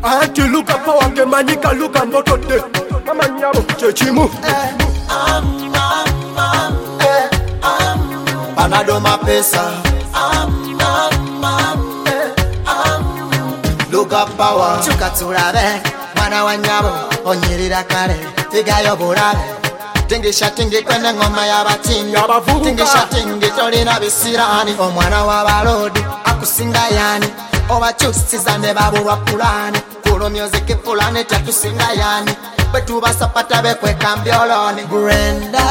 Anti luka pa wange manyika luka mbotode mama nyabo chechimu Panado mapesa Luka power Chuka turabe Mwana wanyabo Onyirira kare Tigayo burabe Tingisha tingi kwene ngoma yabatinga Tingisha tingi tolina bisirani Omwana wabalodi Akusinga yani Oba chusiza ne baburwa pulani Kulo music fulani tatusinga yani Betu basapata bekwe kambioloni Brenda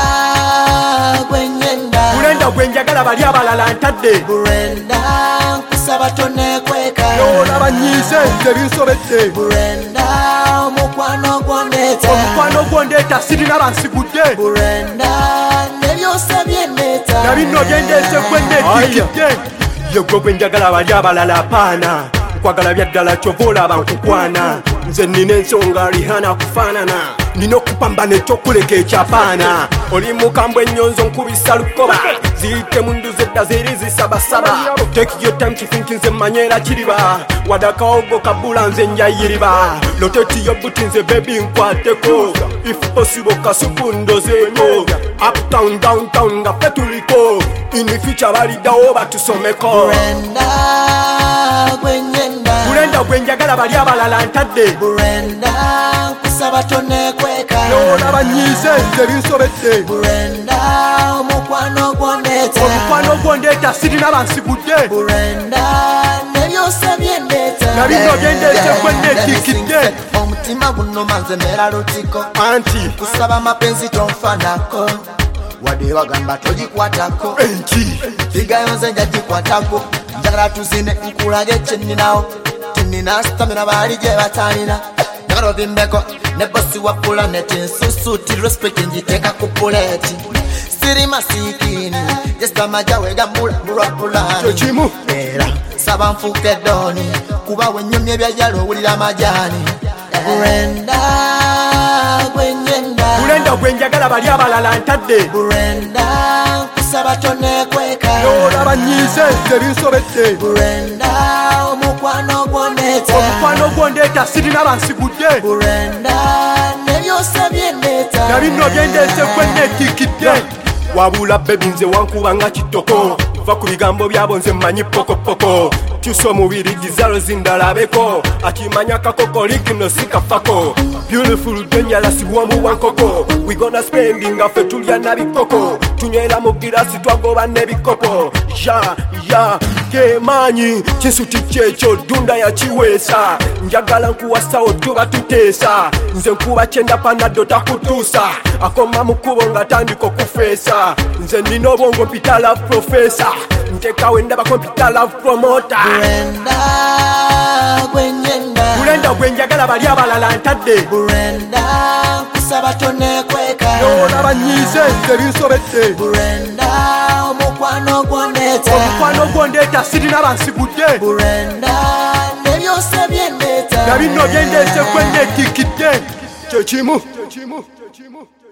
Gwenyenda Brenda gwenjagala bali abalala ntadde Brenda kusaba tone kweka Yola banyise nze Brenda omukwano gwondeta Omukwano gwondeta sirina bansigudde Brenda nebyose byendeta Nabino byendese kwennetikidde Yegwe gwenjagala bali abalala paana Kwagala byaddala kyovola bankukwana Nze nina ensonga Rihanna kufaanana Nina okupambana ekyokuleka ekyapana Oli mukambwe ennyonzo nkubisa lukoba Ziyite mundu zedda ziri zisabasaba Take your time kifinki nze manyera kiriba Wadakaogo kabula nze njayiriba Loteti yobuti nze baby nkwateko If possible kasupu ndozeko Uptown downtown nga ffe tuliko In the future balidawo batusomeko Brenda Gwenyenda Brenda gwenjagala bali abalala ntadde Brenda kusaba tone kweka Yola banyise nze binsobedde Brenda omukwano gwondeta Omukwano gwondeta sirina bansigudde Brenda nebyose byendeta Nabino byendese kwennetikidde Omutima guno manze mera lutiko Anti kusaba mapenzi tonfanako Wade bagamba tojikwatako Enki Tigayo nze njajikwatako Njagala tuzine nkulage kyeninawo Tinina stamina bali gye batalina Njagala ovimbeko ne bosi wa planeti Nsusuti respect njiteka ku puleti Siri masikini Jesta majawe gambula mbulwa pulani Chechimu Era saba nfuke doni Kuba wenyumye byajalo wulira majani Brenda Gwenyenda Brenda gwenjagala bali abalala ntadde Brenda kusaba tone kweka Yola banyise nze binsobedde Brenda omukwano gwondeta Omukwano gwondeta sirina bansigudde Brenda nebyose byendeta Nabino byendese kwennetikidde Wabula baby nze wankuba nga kitoko Va ku bigambo byabo nze mmanyi pokopoko Kyusa omubiri gizalo zindalabeko Akimanya kakoko likino sikafako Beautiful dangerous wamu wankoko We gonna spending afe tulya nabikoko Tunywera mu girasi twagoba nebikopo Ya kemanyi Kinsuti kyekyo dunda ya kiweesa Njagala nkuwasawo tuba tuteesa Nze nkuba kyenda panado takutuusa Akoma mukubo nga tandika okufeesa Nze nina obwongo mpita love professor Ntekawe ndaba kompita love promoter Brenda Gwenyenda Brenda gwenjagala bali abalala ntadde Brenda kusaba tone kweka Yola banyise nze binsobedde Brenda omukwano gwondeta Omukwano gwondeta sirina bansigudde Brenda nebyose byendeta Nabino byendese kwennetikidde Chechimu